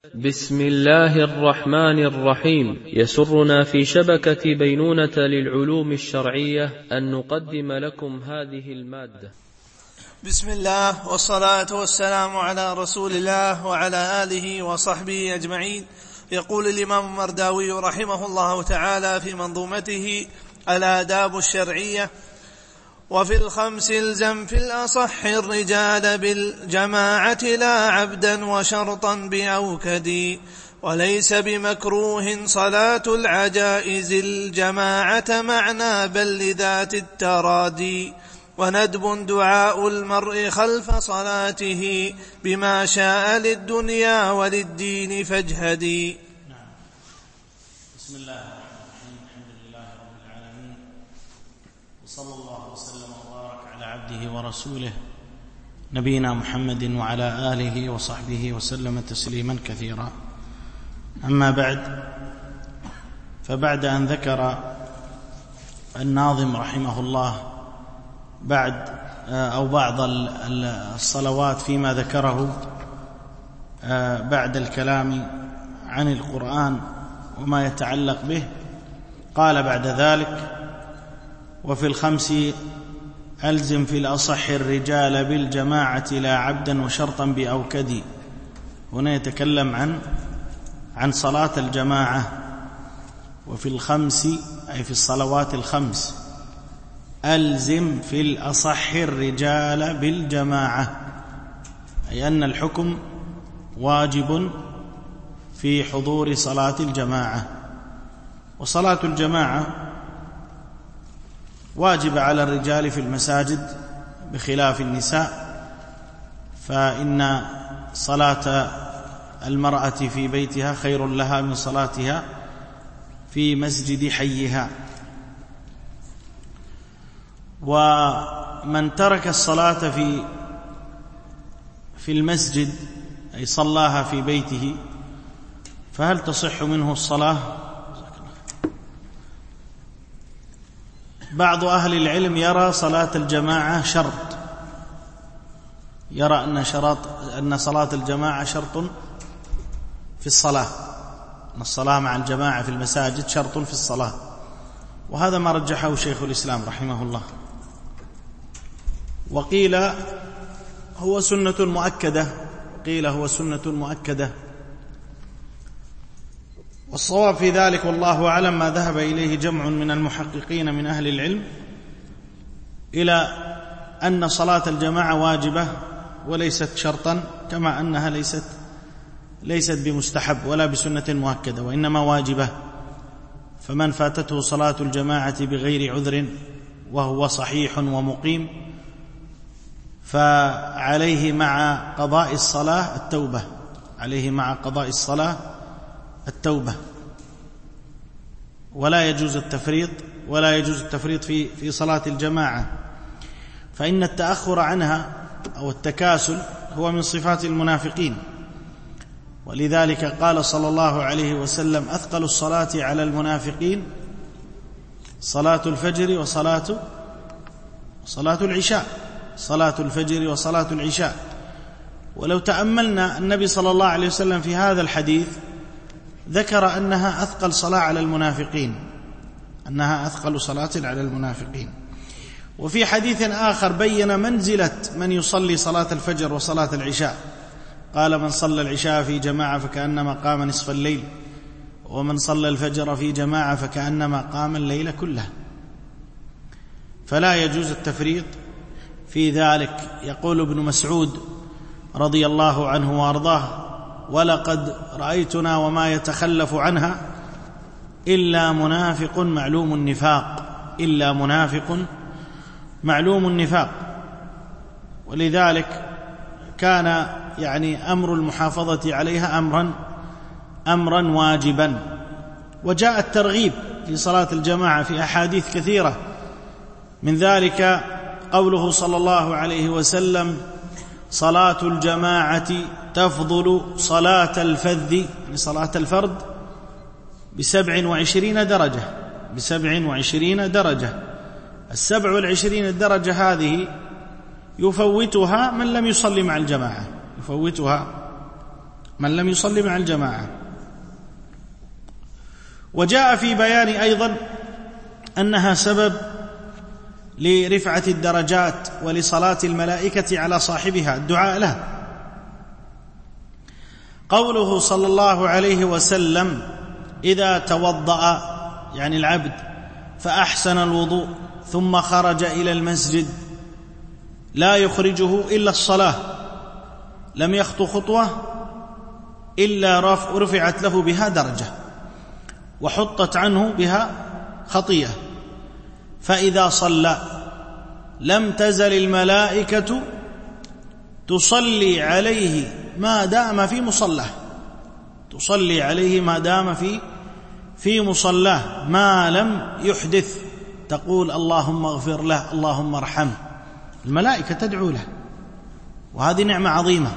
بسم الله الرحمن الرحيم. يسرنا في شبكة بينونة للعلوم الشرعية أن نقدم لكم هذه المادة. بسم الله والصلاة والسلام على رسول الله وعلى آله وصحبه أجمعين. يقول الإمام المرداوي رحمه الله تعالى في منظومته الآداب الشرعية: وفي الخمس الزم في الأصح الرجال بالجماعة لا عبدا وشرطا بأوكد، وليس بمكروه صلاة العجائز الجماعة معنا بل لذات الترادي، وندب دعاء المرء خلف صلاته بما شاء للدنيا وللدين فاجهدي. بسم الله الرحمن الرحيم. الحمد لله رب العالمين، وصلى الله وسلم وبارك على عبده ورسوله نبينا محمد وعلى آله وصحبه وسلم تسليما كثيرا. أما بعد، فبعد أن ذكر الناظم رحمه الله بعض الصلوات فيما ذكره بعد الكلام عن القرآن وما يتعلق به، قال بعد ذلك: وفي الخمس ألزم في الأصح الرجال بالجماعة لا عبدا وشرطا بأوكد. هنا يتكلم عن صلاة الجماعة. وفي الخمس أي في الصلوات الخمس، ألزم في الأصح الرجال بالجماعة، أي أن الحكم واجب في حضور صلاة الجماعة. وصلاة الجماعة واجب على الرجال في المساجد بخلاف النساء، فإن صلاة المرأة في بيتها خير لها من صلاتها في مسجد حيها. ومن ترك الصلاة في المسجد أي صلاها في بيته، فهل تصح منه الصلاة؟ بعض أهل العلم يرى صلاة الجماعة شرط، يرى أن صلاة الجماعة شرط في الصلاة، أن الصلاة مع الجماعة في المساجد شرط في الصلاة، وهذا ما رجحه شيخ الإسلام رحمه الله. وقيل هو سنة مؤكدة، والصواب في ذلك والله أعلم ما ذهب إليه جمع من المحققين من أهل العلم إلى أن صلاة الجماعة واجبة وليست شرطا، كما أنها ليست بمستحب ولا بسنة مؤكدة، وإنما واجبة. فمن فاتته صلاة الجماعة بغير عذر وهو صحيح ومقيم فعليه مع قضاء الصلاة التوبة، ولا يجوز التفريط في صلاة الجماعة، فإن التأخر عنها أو التكاسل هو من صفات المنافقين. ولذلك قال صلى الله عليه وسلم: أثقل الصلاة على المنافقين صلاة الفجر وصلاة العشاء. ولو تأملنا النبي صلى الله عليه وسلم في هذا الحديث ذكر أنها أثقل صلاة على المنافقين، وفي حديث آخر بين منزلة من يصلي صلاة الفجر وصلاة العشاء، قال: من صلى العشاء في جماعة فكأنما قام نصف الليل، ومن صلى الفجر في جماعة فكأنما قام الليل كله. فلا يجوز التفريط في ذلك. يقول ابن مسعود رضي الله عنه وأرضاه: ولقد رأيتنا وما يتخلف عنها إلا منافق معلوم النفاق. ولذلك كان أمر المحافظة عليها أمرا واجبا. وجاء الترغيب في صلاة الجماعة في أحاديث كثيرة، من ذلك قوله صلى الله عليه وسلم: صلاة الجماعة تفضل صلاة الفذ، صلاة الفرد، ب27 درجة. 27 درجة هذه يفوتها من لم يصلي مع الجماعة، يفوتها من لم يصلي مع الجماعة. وجاء في بيان أيضا أنها سبب لرفعة الدرجات ولصلاة الملائكة على صاحبها، الدعاء له. قوله صلى الله عليه وسلم: إذا توضأ، يعني العبد، فأحسن الوضوء ثم خرج إلى المسجد لا يخرجه إلا الصلاة، لم يخطو خطوة إلا رفعت له بها درجة وحطت عنه بها خطيئة. فإذا صلى لم تزل الملائكة تصلي عليه ما دام في مصلاه، تصلي عليه ما دام في مصلاه ما لم يحدث، تقول: اللهم اغفر له، اللهم ارحمه. الملائكة تدعو له، وهذه نعمة عظيمة.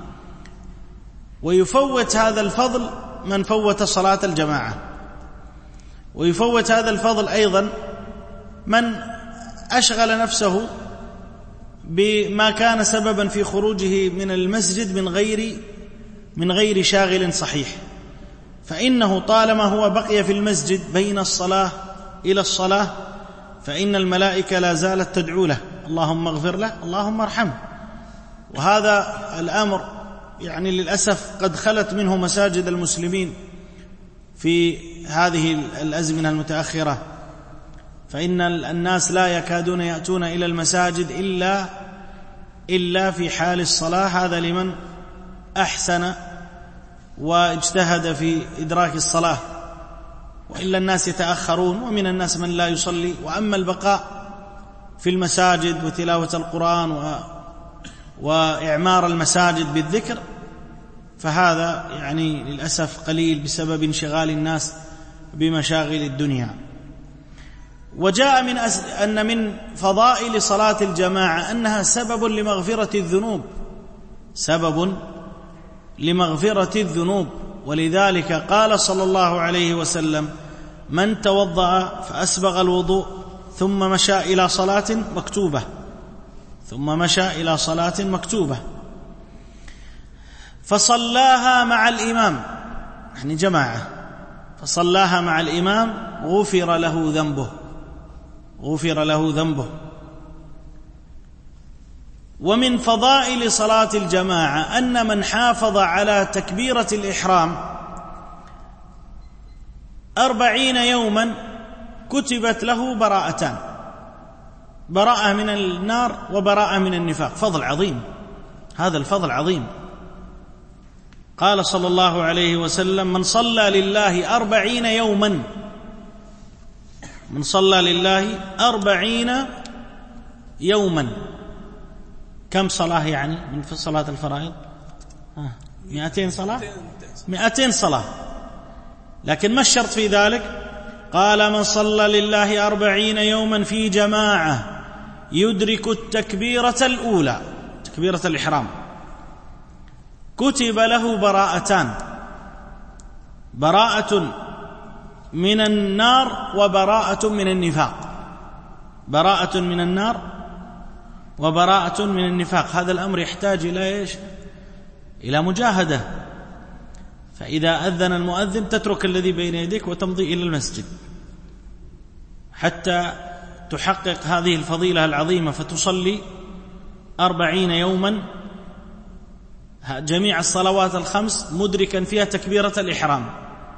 ويفوت هذا الفضل من فوت صلاة الجماعة، ويفوت هذا الفضل أيضا من أشغل نفسه بما كان سببا في خروجه من المسجد من غير شاغل صحيح، فإنه طالما هو بقي في المسجد بين الصلاة إلى الصلاة فإن الملائكة لا زالت تدعو له: اللهم اغفر له، اللهم ارحمه. وهذا الأمر يعني للأسف قد خلت منه مساجد المسلمين في هذه الأزمنة المتأخرة، فإن الناس لا يكادون يأتون إلى المساجد إلا في حال الصلاة. هذا لمن أحسن واجتهد في إدراك الصلاة، وإلا الناس يتأخرون، ومن الناس من لا يصلي. وأما البقاء في المساجد وتلاوة القرآن وإعمار المساجد بالذكر فهذا يعني للأسف قليل بسبب انشغال الناس بمشاغل الدنيا. وجاء أن من فضائل صلاة الجماعة أنها سبب لمغفرة الذنوب، سبب لمغفرة الذنوب. ولذلك قال صلى الله عليه وسلم: من توضأ فأسبغ الوضوء ثم مشى إلى صلاة مكتوبة فصلاها مع الإمام، يعني جماعة، فصلاها مع الإمام غفر له ذنبه. ومن فضائل صلاة الجماعة أن من حافظ على تكبيرة الإحرام 40 يوما كتبت له براءتان: براءة من النار وبراءة من النفاق. فضل عظيم، هذا الفضل عظيم. قال صلى الله عليه وسلم: من صلى لله 40 يوما، من صلى لله 40 يوما. كم صلاة يعني من في صلاة الفرائض؟ 200 صلاة، 200 صلاة. لكن ما الشرط في ذلك؟ قال: من صلى لله 40 يوما في جماعة يدرك التكبيرة الأولى، تكبيرة الإحرام، كتب له براءتان: براءة من النار وبراءة من النفاق، براءة من النار وبراءة من النفاق. هذا الأمر يحتاج إلى إيش؟ إلى مجاهدة. فإذا أذن المؤذن تترك الذي بين يديك وتمضي إلى المسجد حتى تحقق هذه الفضيلة العظيمة، فتصلي 40 يوما جميع الصلوات الخمس مدركا فيها تكبيرة الإحرام.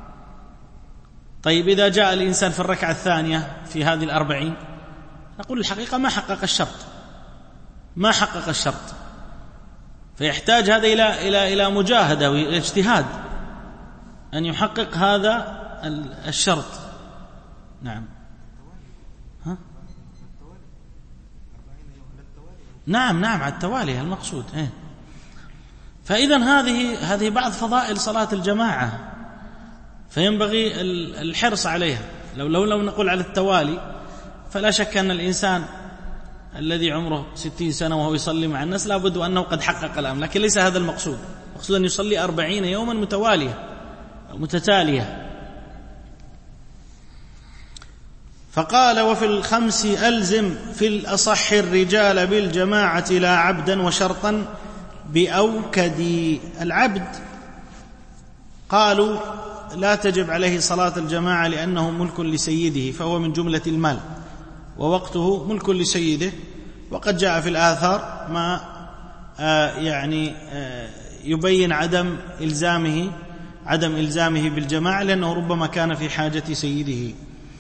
طيب إذا جاء الإنسان في الركعة الثانية في هذه 40 نقول الحقيقة ما حقق الشرط، فيحتاج هذا إلى مجاهدة واجتهاد أن يحقق هذا الشرط. نعم. نعم على التوالي المقصود. فإذا هذه بعض فضائل صلاة الجماعة، فينبغي الحرص عليها. لو نقول على التوالي فلا شك أن الإنسان الذي عمره 60 سنة وهو يصلي مع الناس لا بد أنه قد حقق الأمر، لكن ليس هذا المقصود. المقصود أن يصلي 40 يوما متوالية أو متتالية. فقال: وفي الخمس ألزم في الأصح الرجال بالجماعة لا عبدا وشرطا بأوكدي. العبد قالوا لا تجب عليه صلاة الجماعة لأنه ملك لسيده، فهو من جملة المال ووقته ملك لسيده. وقد جاء في الآثار ما يبين عدم إلزامه بالجماعة، لأنه ربما كان في حاجة سيده.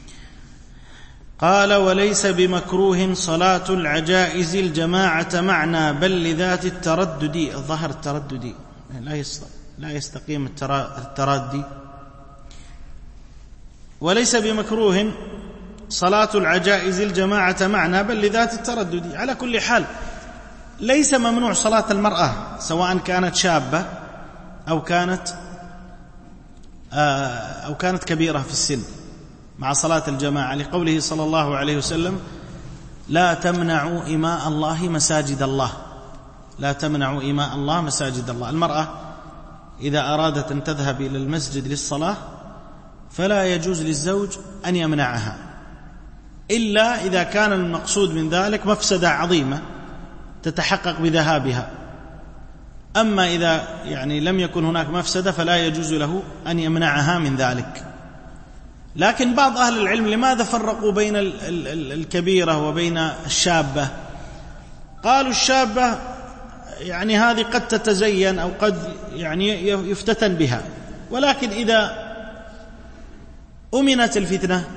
قال: وليس بمكروه صلاة العجائز الجماعة معنا، بل لذات التردد. الظهر التردد لا يستقيم التردي. وليس بمكروه صلاة العجائز الجماعة معنا، بل لذات التردد. على كل حال ليس ممنوع صلاة المرأة، سواء كانت شابة أو كانت كبيرة في السن، مع صلاة الجماعة، لقوله صلى الله عليه وسلم: لا تمنعوا إماء الله مساجد الله. لا تمنعوا إماء الله مساجد الله. المرأة إذا أرادت أن تذهب إلى المسجد للصلاة فلا يجوز للزوج أن يمنعها، إلا إذا كان المقصود من ذلك مفسدة عظيمة تتحقق بذهابها. أما إذا لم يكن هناك مفسدة فلا يجوز له أن يمنعها من ذلك. لكن بعض أهل العلم لماذا فرقوا بين الكبيرة وبين الشابة؟ قالوا الشابة هذه قد تتزين أو قد يفتتن بها، ولكن إذا أمنت الفتنة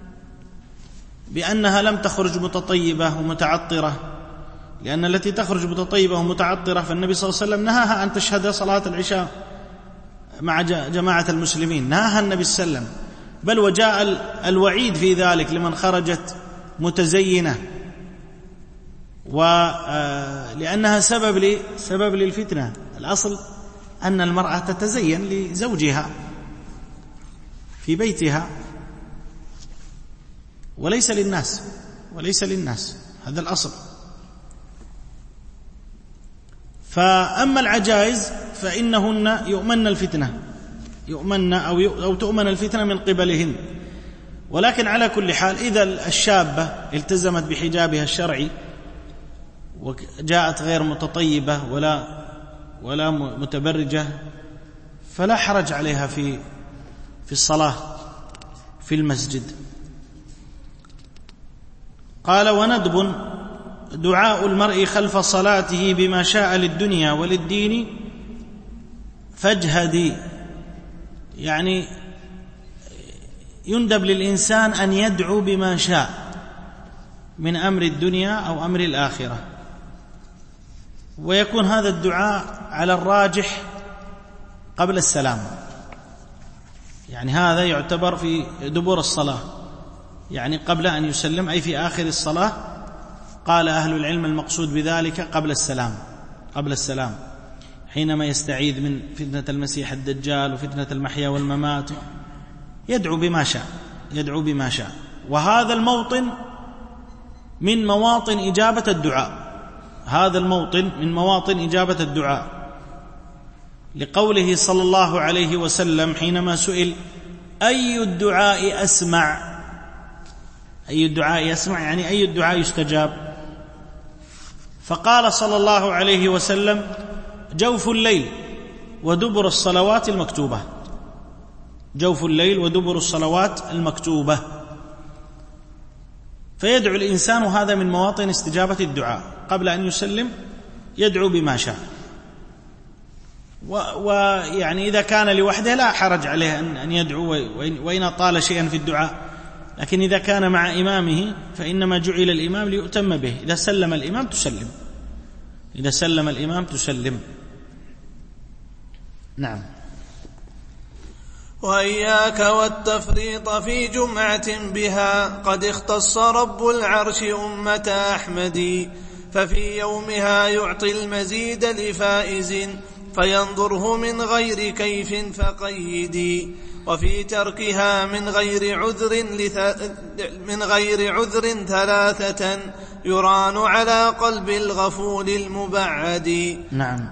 بأنها لم تخرج متطيبة ومتعطرة، لأن التي تخرج متطيبة ومتعطرة فالنبي صلى الله عليه وسلم نهاها أن تشهد صلاة العشاء مع جماعة المسلمين، نهاها النبي صلى الله عليه وسلم، بل وجاء الوعيد في ذلك لمن خرجت متزينة، ولأنها سبب للفتنة. الأصل أن المرأة تتزين لزوجها في بيتها وليس للناس، هذا الأصل. فأما العجائز فإنهن يؤمن الفتنة، أو تؤمن الفتنة من قبلهن. ولكن على كل حال إذا الشابة التزمت بحجابها الشرعي وجاءت غير متطيبة ولا متبرجة فلا حرج عليها في الصلاة في المسجد. قال: وندب دعاء المرء خلف صلاته بما شاء للدنيا وللدين فاجهدي. يندب للإنسان أن يدعو بما شاء من أمر الدنيا أو أمر الآخرة، ويكون هذا الدعاء على الراجح قبل السلام. هذا يعتبر في دبر الصلاة، قبل أن يسلم، أي في آخر الصلاة. قال أهل العلم المقصود بذلك قبل السلام، حينما يستعيذ من فتنة المسيح الدجال وفتنة المحيا والممات، يدعو بما شاء. وهذا الموطن من مواطن إجابة الدعاء، لقوله صلى الله عليه وسلم حينما سئل: أي الدعاء أسمع؟ أي الدعاء يستجاب؟ فقال صلى الله عليه وسلم: جوف الليل ودبر الصلوات المكتوبة. جوف الليل ودبر الصلوات المكتوبة. فيدعو الإنسان، هذا من مواطن استجابة الدعاء، قبل أن يسلم يدعو بما شاء. إذا كان لوحده لا حرج عليه أن يدعو وإن طال شيئا في الدعاء، لكن إذا كان مع إمامه فإنما جعل الإمام ليؤتم به. إذا سلم الإمام تسلم. نعم. وإياك والتفريط في جمعة بها، قد اختص رب العرش أمة أحمد، ففي يومها يعطي المزيد لفائز، فينظره من غير كيف فقيدي، وفي تركها من غير عذر ثلاثة، يران على قلب الغفول المبعد. نعم.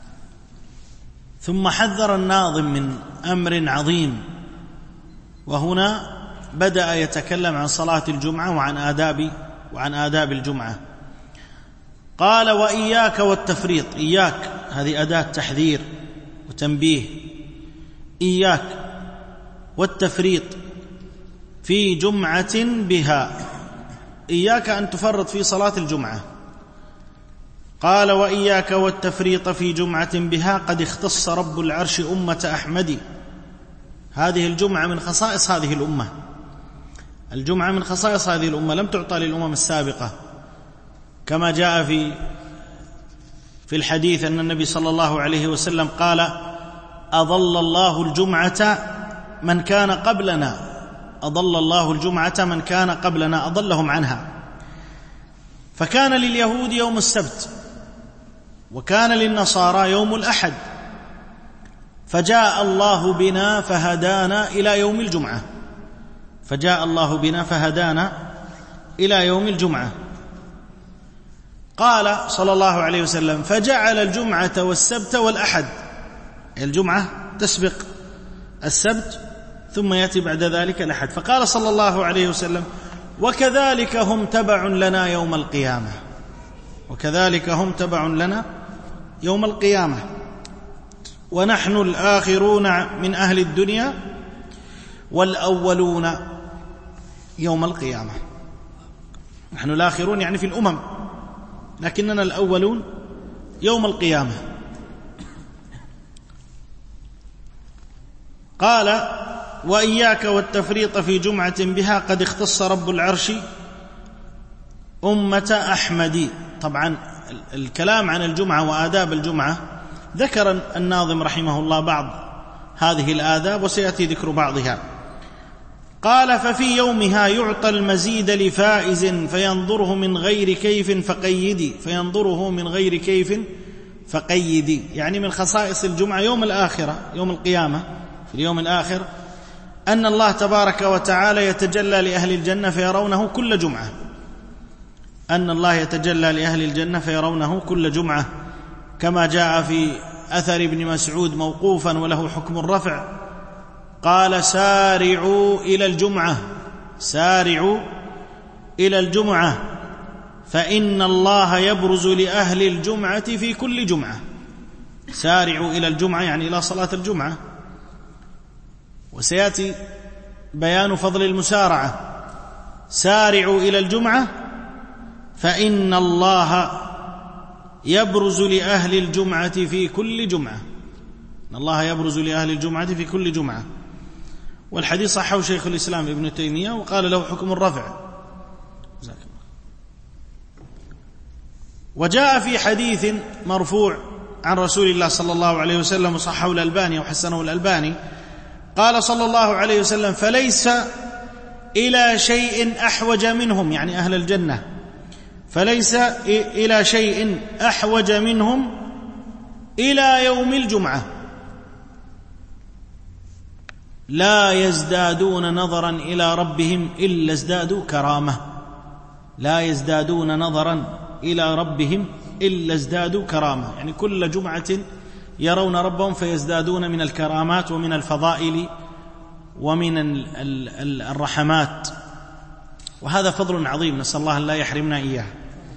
ثم حذر الناظم من أمر عظيم، وهنا بدأ يتكلم عن صلاة الجمعة وعن آداب الجمعة. قال: وإياك والتفريط. إياك هذه أداة تحذير وتنبيه. إياك والتفريط في جمعة بها، إياك أن تفرط في صلاة الجمعة. قال وإياك والتفريط في جمعة بها قد اختص رب العرش أمة أحمد. هذه الجمعة من خصائص هذه الأمة، الجمعة من خصائص هذه الأمة، لم تعطى للأمم السابقة، كما جاء في الحديث أن النبي صلى الله عليه وسلم قال أضل الله الجمعة من كان قبلنا، أضل الله الجمعة من كان قبلنا، أضلهم عنها. فكان لليهود يوم السبت، وكان للنصارى يوم الأحد، فجاء الله بنا فهدانا إلى يوم الجمعة، فجاء الله بنا فهدانا إلى يوم الجمعة. قال صلى الله عليه وسلم فجعل الجمعة والسبت والأحد، الجمعة تسبق السبت ثم يأتي بعد ذلك الأحد. فقال صلى الله عليه وسلم وكذلك هم تبع لنا يوم القيامة، وكذلك هم تبع لنا يوم القيامة، ونحن الآخرون من أهل الدنيا والأولون يوم القيامة. نحن الآخرون يعني في الأمم، لكننا الأولون يوم القيامة. قال وإياك والتفريط في جمعة بها قد اختص رب العرش أمة أحمد. طبعا الكلام عن الجمعة وآداب الجمعة ذكر الناظم رحمه الله بعض هذه الآداب وسيأتي ذكر بعضها. قال ففي يومها يعطى المزيد لفائز فينظره من غير كيف فقيدي، فينظره من غير كيف فقيدي، يعني من خصائص الجمعة يوم الآخرة، يوم القيامة في اليوم الآخر، أن الله تبارك وتعالى يتجلى لأهل الجنة فيرونه كل جمعة، أن الله يتجلى لأهل الجنة فيرونه كل جمعة، كما جاء في أثر ابن مسعود موقوفا وله حكم الرفع قال سارعوا إلى الجمعة، سارعوا إلى الجمعة فإن الله يبرز لأهل الجمعة في كل جمعة. سارعوا إلى الجمعة يعني إلى صلاة الجمعة، وسيأتي بيان فضل المسارعة. سارعوا إلى الجمعة فإن الله يبرز لأهل الجمعة في كل جمعة، إن الله يبرز لأهل الجمعة في كل جمعة. والحديث صححه شيخ الإسلام ابن تيمية وقال له حكم الرفع. وجاء في حديث مرفوع عن رسول الله صلى الله عليه وسلم وصححه الألباني وحسنه الألباني، قال صلى الله عليه وسلم فليس إلى شيء أحوج منهم، يعني أهل الجنة، فليس إلى شيء أحوج منهم إلى يوم الجمعة، لا يزدادون نظرا إلى ربهم إلا ازدادوا كرامة، لا يزدادون نظرا إلى ربهم إلا ازدادوا كرامة، يعني كل جمعة يرون ربهم فيزدادون من الكرامات ومن الفضائل ومن الرحمات، وهذا فضل عظيم نسأل الله أن لا يحرمنا إياه.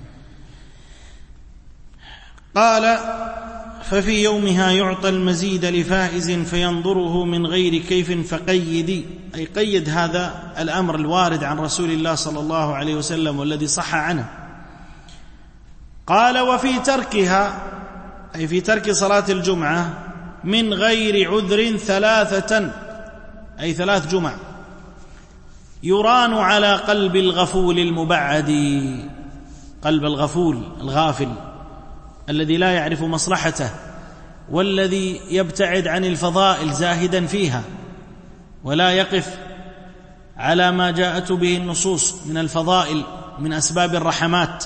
قال ففي يومها يعطى المزيد لفائز فينظره من غير كيف فقيدي، أي قيد هذا الأمر الوارد عن رسول الله صلى الله عليه وسلم والذي صح عنه. قال وفي تركها، أي في ترك صلاة الجمعة من غير عذر ثلاثة، أي 3 جمع، يران على قلب الغفول المبعد، قلب الغفول الغافل الذي لا يعرف مصلحته والذي يبتعد عن الفضائل زاهدا فيها ولا يقف على ما جاءت به النصوص من الفضائل من أسباب الرحمات.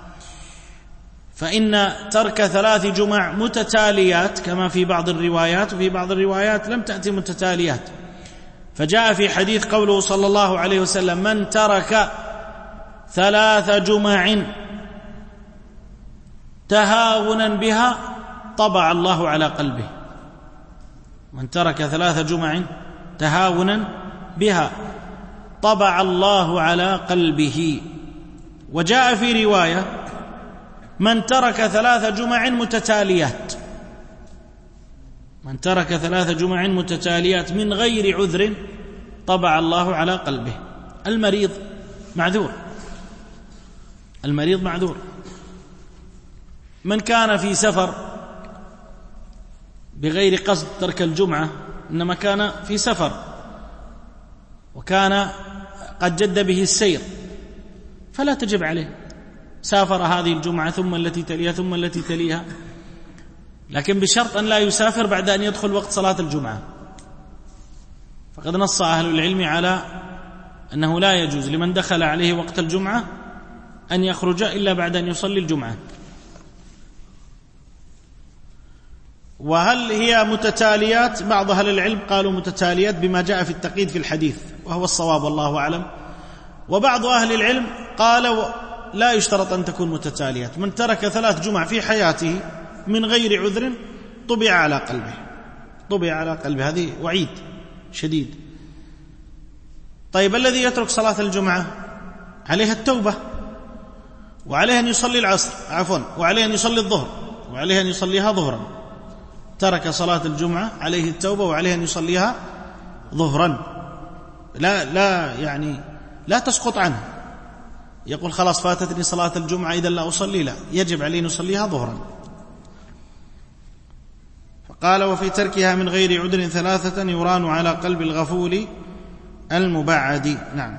فإن ترك 3 جمع متتاليات كما في بعض الروايات، وفي بعض الروايات لم تأتي متتاليات، فجاء في حديث قوله صلى الله عليه وسلم من ترك 3 جمع تهاونا بها طبع الله على قلبه، من ترك 3 جمع تهاونا بها طبع الله على قلبه. وجاء في رواية من ترك 3 جمع متتاليات، من ترك 3 جمع متتاليات من غير عذر طبع الله على قلبه. المريض معذور، المريض معذور. من كان في سفر بغير قصد ترك الجمعة، إنما كان في سفر وكان قد جد به السير، فلا تجب عليه، سافر هذه الجمعة ثم التي تليها ثم التي تليها، لكن بشرط أن لا يسافر بعد أن يدخل وقت صلاة الجمعة. فقد نص أهل العلم على أنه لا يجوز لمن دخل عليه وقت الجمعة أن يخرج إلا بعد أن يصلي الجمعة. وهل هي متتاليات؟ بعض أهل العلم قالوا متتاليات بما جاء في التقييد في الحديث، وهو الصواب والله أعلم. وبعض أهل العلم قالوا لا يشترط أن تكون متتاليات، من ترك 3 جمع في حياته من غير عذر طبع على قلبه، طبع على قلبه. هذه وعيد شديد. طيب الذي يترك صلاة الجمعة عليه التوبة، وعليه أن يصلي العصر، وعليه أن يصلي الظهر، وعليه أن يصليها ظهرا. ترك صلاة الجمعة عليه التوبة وعليه أن يصليها ظهرا، لا تسقط عنه. يقول خلاص فاتتني صلاة الجمعة إذا لا أصلي، لا، يجب عليه أن يصليها ظهرا. فقال وفي تركها من غير عذر 3 يران على قلب الغفول المبعد. نعم.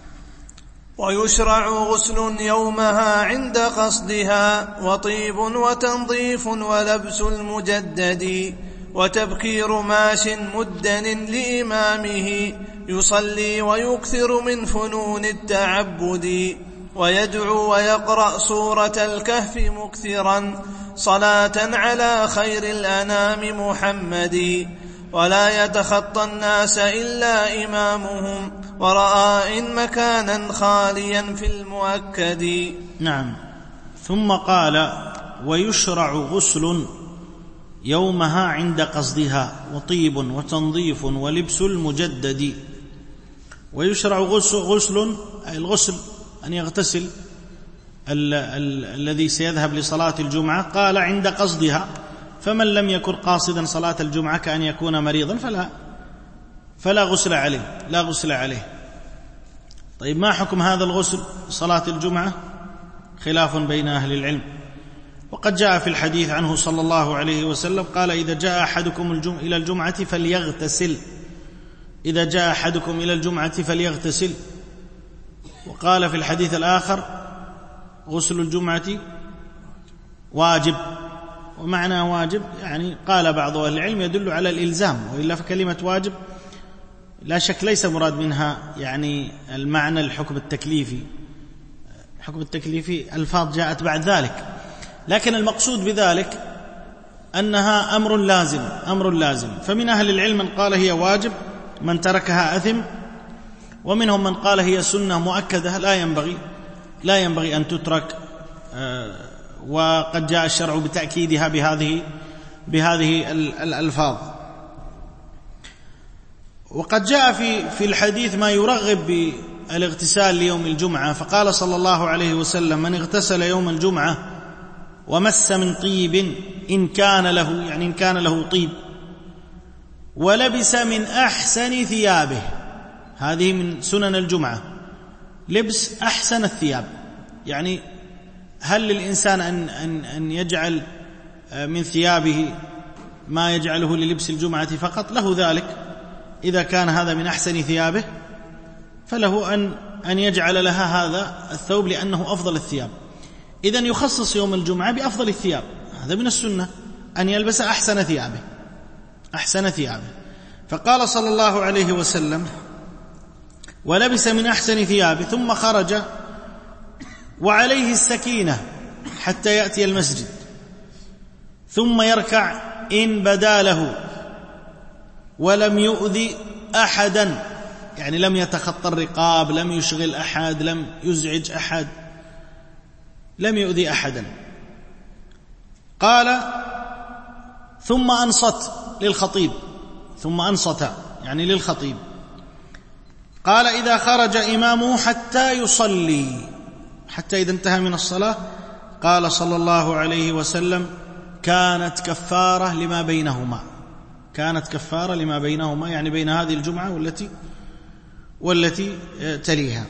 ويشرع غسل يومها عند قصدها، وطيب وتنظيف ولبس المجدد، وتبكير ماش مدن لإمامه، يصلي ويكثر من فنون التعبد، ويدعو ويقرأ سورة الكهف مكثرا، صلاة على خير الأنام محمد، ولا يتخطى الناس إلا إمامهم، ورأى إن مكانا خاليا في المؤكد. نعم. ثم قال ويشرع غسل يومها عند قصدها، وطيب وتنظيف ولبس المجدد. ويشرع غسل، أي الغسل أن يغتسل الذي سيذهب لصلاة الجمعة. قال عند قصدها، فمن لم يكن قاصدا صلاة الجمعة كأن يكون مريضا فلا غسل عليه، لا غسل عليه. طيب ما حكم هذا الغسل صلاة الجمعة؟ خلاف بين أهل العلم. وقد جاء في الحديث عنه صلى الله عليه وسلم قال إذا جاء أحدكم إلى الجمعة فليغتسل، إذا جاء أحدكم إلى الجمعة فليغتسل. وقال في الحديث الآخر غسل الجمعة واجب. ومعنى واجب يعني قال بعض أهل العلم يدل على الإلزام، وإلا فكلمة واجب لا شك ليس مراد منها يعني المعنى الحكم التكليفي. الحكم التكليفي ألفاظ جاءت بعد ذلك، لكن المقصود بذلك أنها أمر لازم، أمر لازم. فمن أهل العلم من قال هي واجب، من تركها أثم، ومنهم من قال هي سنة مؤكدة لا ينبغي أن تترك، وقد جاء الشرع بتأكيدها بهذه الألفاظ. وقد جاء في الحديث ما يرغب بالاغتسال ليوم الجمعة، فقال صلى الله عليه وسلم من اغتسل يوم الجمعة ومس من طيب إن كان له طيب، ولبس من أحسن ثيابه. هذه من سنن الجمعة، لبس أحسن الثياب. يعني هل للإنسان أن يجعل من ثيابه ما يجعله للبس الجمعة فقط؟ له ذلك، إذا كان هذا من أحسن ثيابه فله أن يجعل لها هذا الثوب لأنه أفضل الثياب. إذن يخصص يوم الجمعة بأفضل الثياب، هذا من السنة أن يلبس أحسن ثيابه. فقال صلى الله عليه وسلم ولبس من أحسن ثيابه، ثم خرج وعليه السكينة حتى يأتي المسجد، ثم يركع إن بدا له، ولم يؤذي أحدا، يعني لم يتخطى الرقاب، لم يشغل أحد، لم يزعج أحد، لم يؤذي أحدا. قال ثم أنصت يعني للخطيب. قال إذا خرج إمامه حتى يصلي، حتى إذا انتهى من الصلاة، قال صلى الله عليه وسلم كانت كفارة لما بينهما، كانت كفارة لما بينهما، يعني بين هذه الجمعة والتي تليها.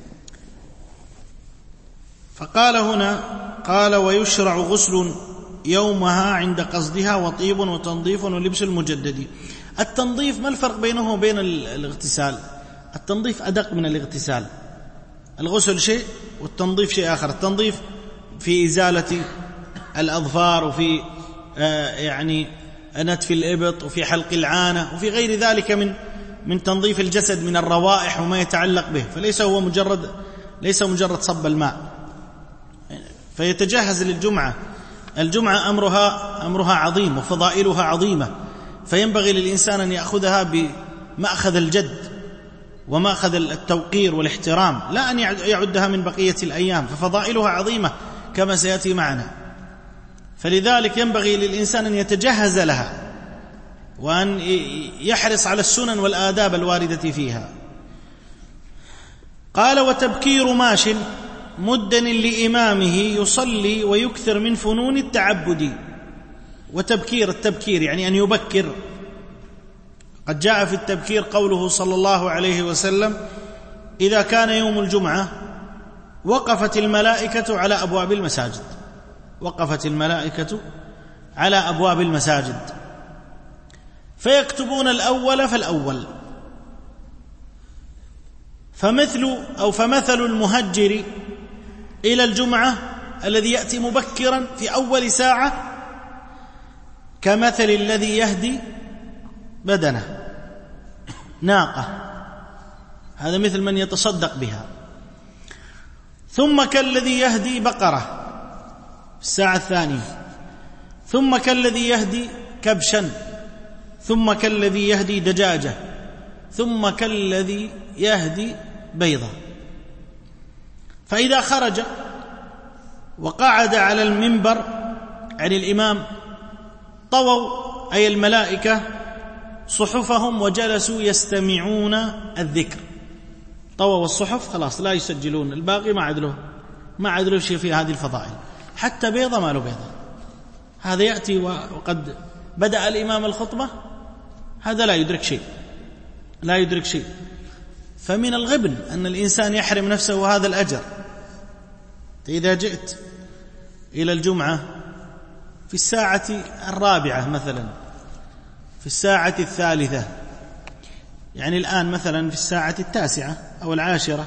فقال هنا قال ويشرع غسل يومها عند قصدها وطيب وتنظيف ولبس المجدد. التنظيف ما الفرق بينه وبين الاغتسال؟ التنظيف أدق من الاغتسال. الغسل شيء والتنظيف شيء آخر. التنظيف في إزالة الأظفار، وفي يعني نتف الإبط، وفي حلق العانة، وفي غير ذلك من تنظيف الجسد من الروائح وما يتعلق به، فليس هو مجرد صب الماء. فيتجهز للجمعة. الجمعة أمرها عظيم وفضائلها عظيمة، فينبغي للإنسان أن يأخذها بمأخذ الجد ومأخذ التوقير والاحترام، لا أن يعدها من بقية الأيام، ففضائلها عظيمة كما سيأتي معنا. فلذلك ينبغي للإنسان أن يتجهز لها وأن يحرص على السنن والآداب الواردة فيها. قال وتبكير ماش مدن لإمامه يصلي ويكثر من فنون التعبد. التبكير يعني أن يبكر. قد جاء في التبكير قوله صلى الله عليه وسلم إذا كان يوم الجمعة وقفت الملائكة على أبواب المساجد. وقفت الملائكة على أبواب المساجد فيكتبون الأول فالأول. فمثل المهجر إلى الجمعة الذي يأتي مبكرا في أول ساعة كمثل الذي يهدي بدنه ناقة، هذا مثل من يتصدق بها. ثم كالذي يهدي بقرة في الساعة الثانية، ثم كالذي يهدي كبشا، ثم كالذي يهدي دجاجة، ثم كالذي يهدي بيضة. فإذا خرج وقعد على المنبر عن الإمام طووا أي الملائكة صحفهم وجلسوا يستمعون الذكر. طووا الصحف خلاص لا يسجلون، الباقي ما عدلوا شيء في هذه الفضائل. حتى بيضة ما له بيضة، هذا يأتي وقد بدأ الإمام الخطبة، هذا لا يدرك شيء. فمن الغبن أن الإنسان يحرم نفسه هذا الأجر. إذا جئت إلى الجمعة في الساعة 4 مثلا، في الساعة 3، يعني الآن مثلا في الساعة 9 أو 10،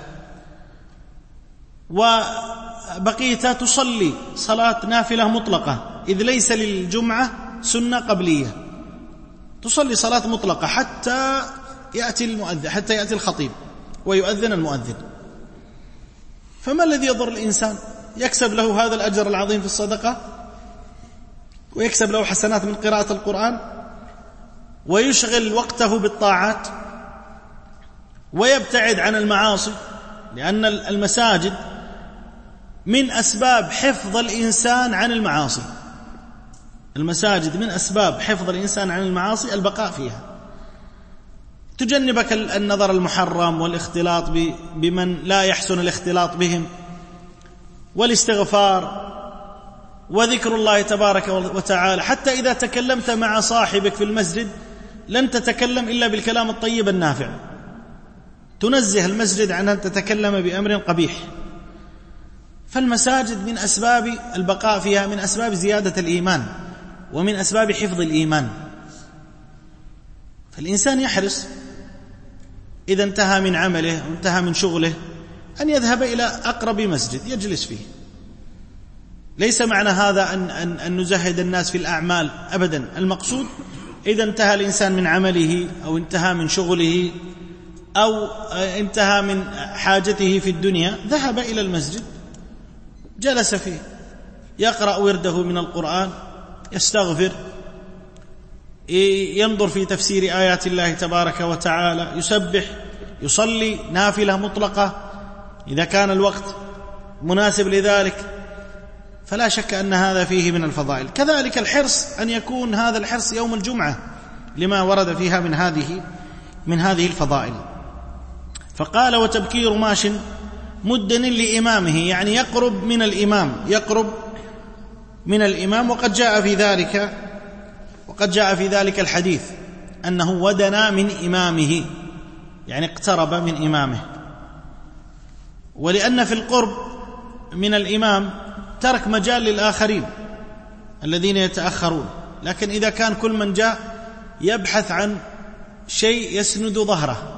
وبقيت تصلي صلاة نافلة مطلقة، إذ ليس للجمعة سنة قبلية، تصلي صلاة مطلقة حتى يأتي الخطيب ويؤذن المؤذن. فما الذي يضر الإنسان؟ يكسب له هذا الأجر العظيم في الصدقة، ويكسب له حسنات من قراءة القرآن، ويشغل وقته بالطاعات، ويبتعد عن المعاصي، لأن المساجد من أسباب حفظ الإنسان عن المعاصي. المساجد من أسباب حفظ الإنسان عن المعاصي البقاء فيها. تجنبك النظر المحرم والاختلاط بمن لا يحسن الاختلاط بهم، والاستغفار وذكر الله تبارك وتعالى. حتى إذا تكلمت مع صاحبك في المسجد لن تتكلم إلا بالكلام الطيب النافع، تنزه المسجد عن أن تتكلم بأمر قبيح. فالمساجد من أسباب البقاء فيها، من أسباب زيادة الإيمان، ومن أسباب حفظ الإيمان. فالإنسان يحرص إذا انتهى من عمله وانتهى من شغله أن يذهب إلى أقرب مسجد يجلس فيه. ليس معنى هذا أن نزهد الناس في الأعمال أبدا. المقصود إذا انتهى الإنسان من عمله أو انتهى من شغله أو انتهى من حاجته في الدنيا، ذهب إلى المسجد جلس فيه يقرأ ورده من القرآن، يستغفر، ينظر في تفسير آيات الله تبارك وتعالى، يسبح، يصلي نافلة مطلقة إذا كان الوقت مناسب لذلك. فلا شك أن هذا فيه من الفضائل. كذلك الحرص أن يكون هذا الحرص يوم الجمعة لما ورد فيها من هذه الفضائل. فقال وتبكير ماش مدن لإمامه، يعني يقرب من الإمام. وقد جاء في ذلك الحديث أنه ودنا من إمامه، يعني اقترب من إمامه. ولأن في القرب من الإمام ترك مجال للآخرين الذين يتأخرون، لكن إذا كان كل من جاء يبحث عن شيء يسند ظهره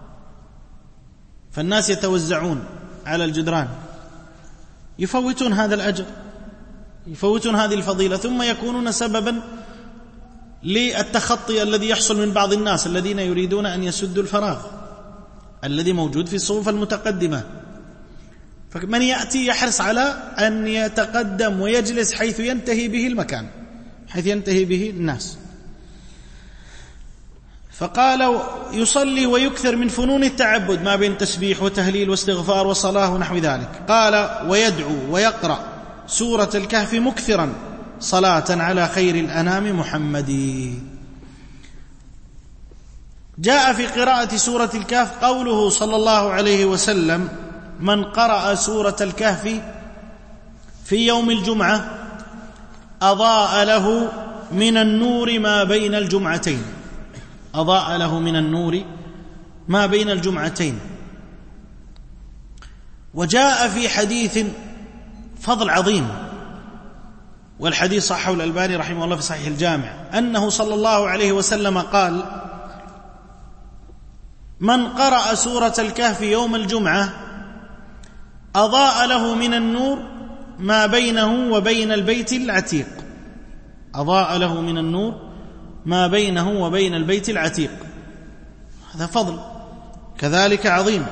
فالناس يتوزعون على الجدران، يفوتون هذا الأجر، يفوتون هذه الفضيلة، ثم يكونون سببا للتخطي الذي يحصل من بعض الناس الذين يريدون أن يسدوا الفراغ الذي موجود في الصفوف المتقدمة. فمن يأتي يحرص على أن يتقدم ويجلس حيث ينتهي به المكان، حيث ينتهي به الناس. فقال يصلي ويكثر من فنون التعبد ما بين تسبيح وتهليل واستغفار وصلاة ونحو ذلك. قال ويدعو ويقرأ سورة الكهف مكثرا صلاة على خير الأنام محمد. جاء في قراءة سورة الكهف قوله صلى الله عليه وسلم: من قرأ سورة الكهف في يوم الجمعة أضاء له من النور ما بين الجمعتين، أضاء له من النور ما بين الجمعتين. وجاء في حديث فضل عظيم، والحديث صححه الألباني رحمه الله في صحيح الجامع، أنه صلى الله عليه وسلم قال: من قرأ سورة الكهف يوم الجمعة أضاء له من النور ما بينه وبين البيت العتيق، أضاء له من النور ما بينه وبين البيت العتيق. هذا فضل كذلك عظيم.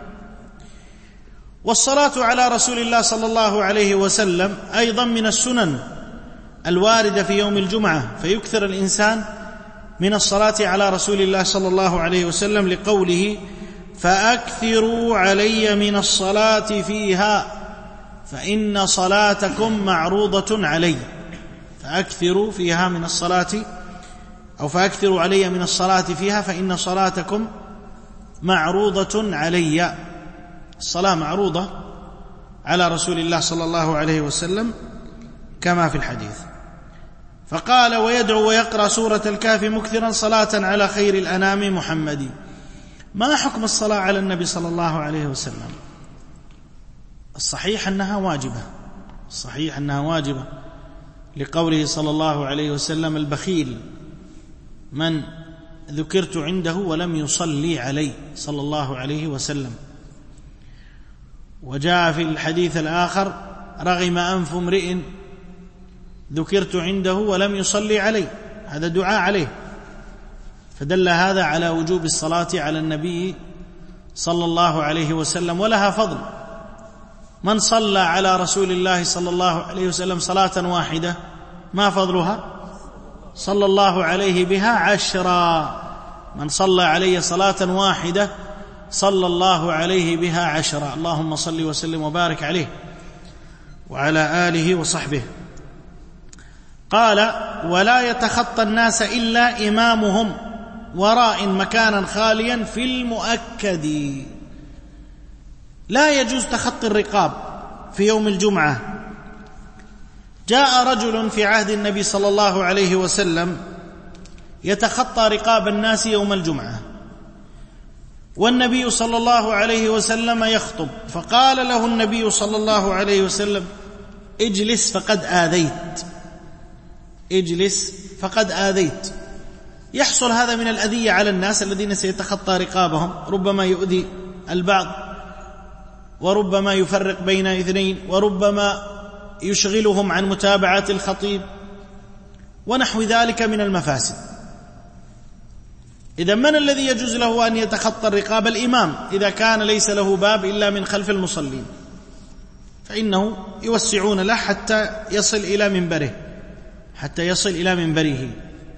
والصلاة على رسول الله صلى الله عليه وسلم أيضا من السنن الواردة في يوم الجمعة، فيكثر الإنسان من الصلاة على رسول الله صلى الله عليه وسلم لقوله: فأكثروا علي من الصلاة فيها فإن صلاتكم معروضة علي. فأكثروا فيها من الصلاة، أو فأكثروا علي من الصلاة فيها فإن صلاتكم معروضة علي. الصلاة معروضة على رسول الله صلى الله عليه وسلم كما في الحديث. فقال: ويدعو ويقرأ سورة الكهف مكثرا صلاة على خير الأنام محمد. ما حكم الصلاة على النبي صلى الله عليه وسلم؟ الصحيح أنها واجبة، الصحيح أنها واجبة، لقوله صلى الله عليه وسلم: البخيل من ذكرت عنده ولم يصلي علي صلى الله عليه وسلم. وجاء في الحديث الآخر: رغم أنف امرئ ذكرت عنده ولم يصلي علي. هذا دعاء عليه، فدل هذا على وجوب الصلاة على النبي صلى الله عليه وسلم، ولها فضل. من صلى على رسول الله صلى الله عليه وسلم صلاة واحدة ما فضلها؟ صلى الله عليه بها 10. من صلى علي صلاة واحدة صلى الله عليه بها 10. اللهم صل وسلم وبارك عليه وعلى آله وصحبه. قال: ولا يتخطى الناس إلا إمامهم وراء مكانا خاليا في المؤكد. لا يجوز تخطي الرقاب في يوم الجمعة. جاء رجل في عهد النبي صلى الله عليه وسلم يتخطى رقاب الناس يوم الجمعة، والنبي صلى الله عليه وسلم يخطب، فقال له النبي صلى الله عليه وسلم: اجلس فقد آذيت، اجلس فقد آذيت. يحصل هذا من الأذية على الناس الذين سيتخطى رقابهم، ربما يؤذي البعض، وربما يفرق بين اثنين، وربما يشغلهم عن متابعة الخطيب ونحو ذلك من المفاسد. إذا من الذي يجوز له أن يتخطى الرقاب؟ الإمام، إذا كان ليس له باب إلا من خلف المصلين فإنه يوسعون له حتى يصل إلى منبره، حتى يصل إلى منبره.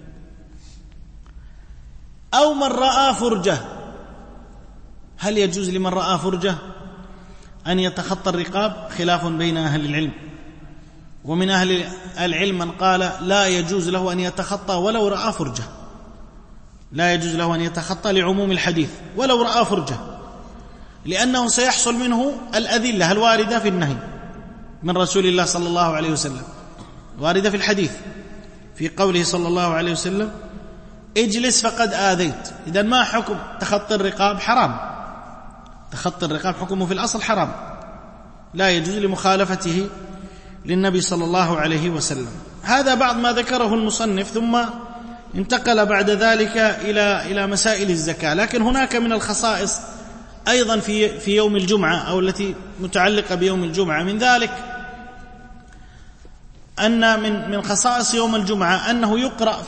أو من رأى فرجة، هل يجوز لمن رأى فرجة أن يتخطى الرقاب؟ خلاف بين أهل العلم، ومن أهل العلم من قال لا يجوز له أن يتخطى ولو رأى فرجة، لا يجوز له أن يتخطى لعموم الحديث ولو رأى فرجة، لأنه سيحصل منه الأذلة الواردة في النهي من رسول الله صلى الله عليه وسلم، واردة في الحديث في قوله صلى الله عليه وسلم: اجلس فقد آذيت. إذن ما حكم تخطي الرقاب؟ حرام. تخطي الرقاب حكمه في الأصل حرام، لا يجوز لمخالفته للنبي صلى الله عليه وسلم. هذا بعض ما ذكره المصنف، ثم انتقل بعد ذلك إلى مسائل الزكاة. لكن هناك من الخصائص أيضا في يوم الجمعة أو التي متعلقة بيوم الجمعة. من ذلك أن من خصائص يوم الجمعة أنه يقرأ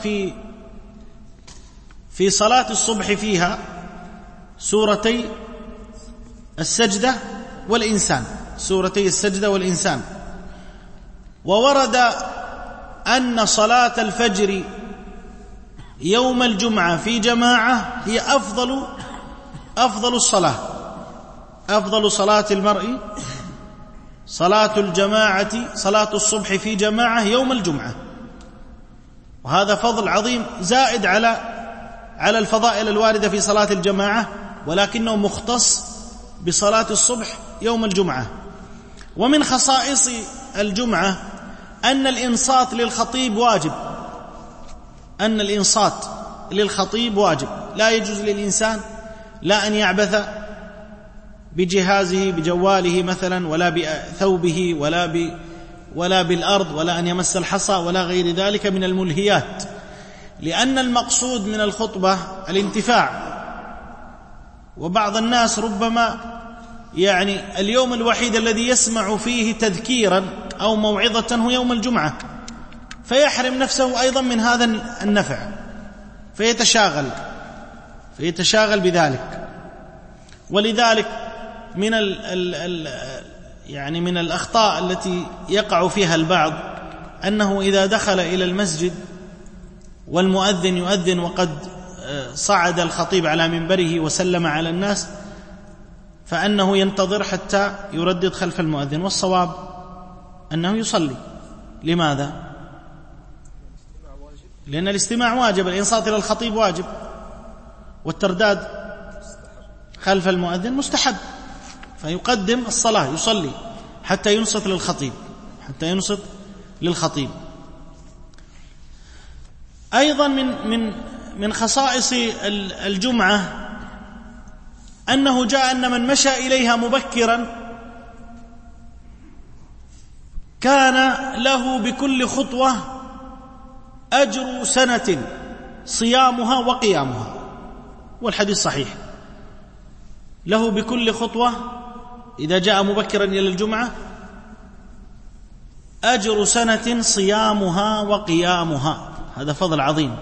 في صلاة الصبح فيها سورتي السجدة والإنسان، سورتي السجدة والإنسان. وورد أن صلاة الفجر يوم الجمعة في جماعة هي أفضل الصلاة، أفضل صلاة المرء صلاة الجماعة، صلاة الصبح في جماعة يوم الجمعة. وهذا فضل عظيم زائد على الفضائل الواردة في صلاة الجماعة، ولكنه مختص بصلاة الصبح يوم الجمعة. ومن خصائص الجمعة أن الإنصات للخطيب واجب، أن الإنصات للخطيب واجب. لا يجوز للإنسان لا أن يعبث بجهازه بجواله مثلا، ولا بثوبه، ولا بالأرض، ولا أن يمس الحصى ولا غير ذلك من الملهيات، لأن المقصود من الخطبة الانتفاع. وبعض الناس ربما اليوم الوحيد الذي يسمع فيه تذكيرا أو موعظة هو يوم الجمعة، فيحرم نفسه أيضا من هذا النفع، فيتشاغل بذلك. ولذلك من الأخطاء التي يقع فيها البعض أنه إذا دخل إلى المسجد والمؤذن يؤذن وقد صعد الخطيب على منبره وسلم على الناس، فأنه ينتظر حتى يردد خلف المؤذن. والصواب أنه يصلي. لماذا؟ لأن الاستماع واجب، الإنصات إلى الخطيب واجب، والترداد خلف المؤذن مستحب، فيقدم الصلاة، يصلي حتى ينصت للخطيب. أيضا من خصائص الجمعة أنه جاء أن من مشى إليها مبكرا كان له بكل خطوة أجر سنة صيامها وقيامها، والحديث صحيح. له بكل خطوة إذا جاء مبكرا إلى الجمعة أجر سنة صيامها وقيامها، هذا فضل عظيم.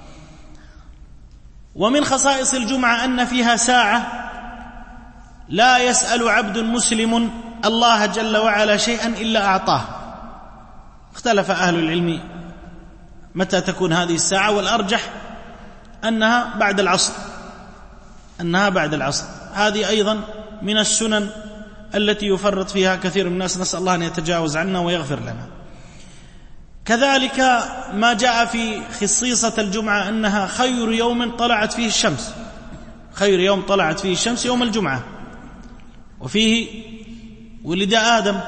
ومن خصائص الجمعة أن فيها ساعة لا يسأل عبد مسلم الله جل وعلا شيئا إلا أعطاه. اختلف أهل العلم متى تكون هذه الساعة، والأرجح أنها بعد العصر. هذه أيضا من السنن التي يفرط فيها كثير من الناس، نسأل الله أن يتجاوز عنا ويغفر لنا. كذلك ما جاء في خصيصة الجمعة أنها خير يوم طلعت فيه الشمس، خير يوم طلعت فيه الشمس يوم الجمعة، وفيه ولد آدم.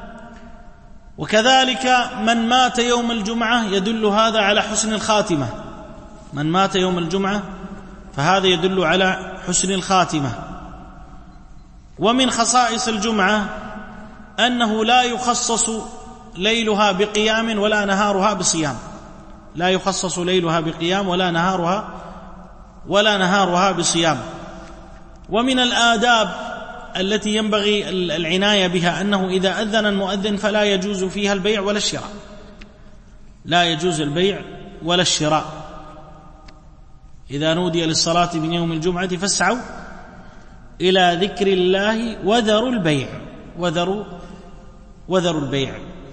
وكذلك من مات يوم الجمعة يدل هذا على حسن الخاتمة، من مات يوم الجمعة فهذا يدل على حسن الخاتمة. ومن خصائص الجمعة أنه لا يخصص ليلها بقيام ولا نهارها بصيام، لا يخصص ليلها بقيام ولا نهارها بصيام. ومن الآداب التي ينبغي العناية بها أنه إذا أذن المؤذن فلا يجوز فيها البيع ولا الشراء، لا يجوز البيع ولا الشراء. إذا نودي للصلاة من يوم الجمعة فاسعوا إلى ذكر الله وذروا البيع، وذروا البيع.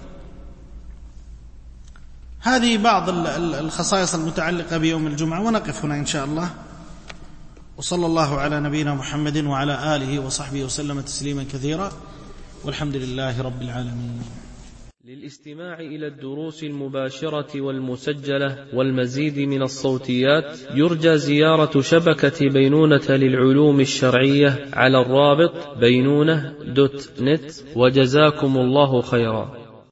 هذه بعض الخصائص المتعلقة بيوم الجمعة، ونقف هنا إن شاء الله. وصلى الله على نبينا محمد وعلى آله وصحبه وسلم تسليما كثيرا، والحمد لله رب العالمين. للاستماع إلى الدروس المباشرة والمسجلة والمزيد من الصوتيات يرجى زيارة شبكة بينونة للعلوم الشرعية على الرابط بينونة.net، وجزاكم الله خيرا.